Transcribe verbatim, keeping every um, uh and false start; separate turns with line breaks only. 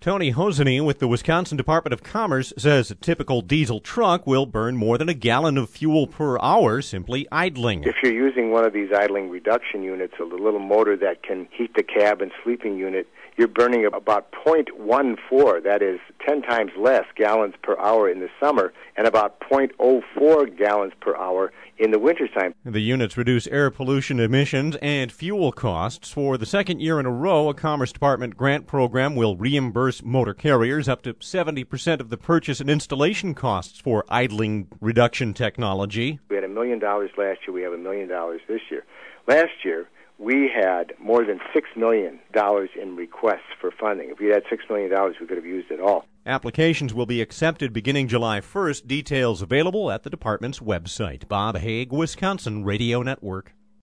Tony Hosany with the Wisconsin Department of Commerce says a typical diesel truck will burn more than a gallon of fuel per hour simply idling.
If you're using one of these idling reduction units, a little motor that can heat the cab and sleeping unit, you're burning about zero point one four, that is ten times less gallons per hour in the summer, and about zero point zero four gallons per hour in the wintertime.
The units reduce air pollution emissions and fuel costs. For the second year in a row, a Commerce Department grant program will reimburse motor carriers up to seventy percent of the purchase and installation costs for idling reduction technology.
We had a million dollars last year. We have a million dollars this year. Last year, we had more than six million dollars in requests for funding. If we had six million dollars, we could have used it all.
Applications will be accepted beginning July first. Details available at the department's website. Bob Haig, Wisconsin Radio Network.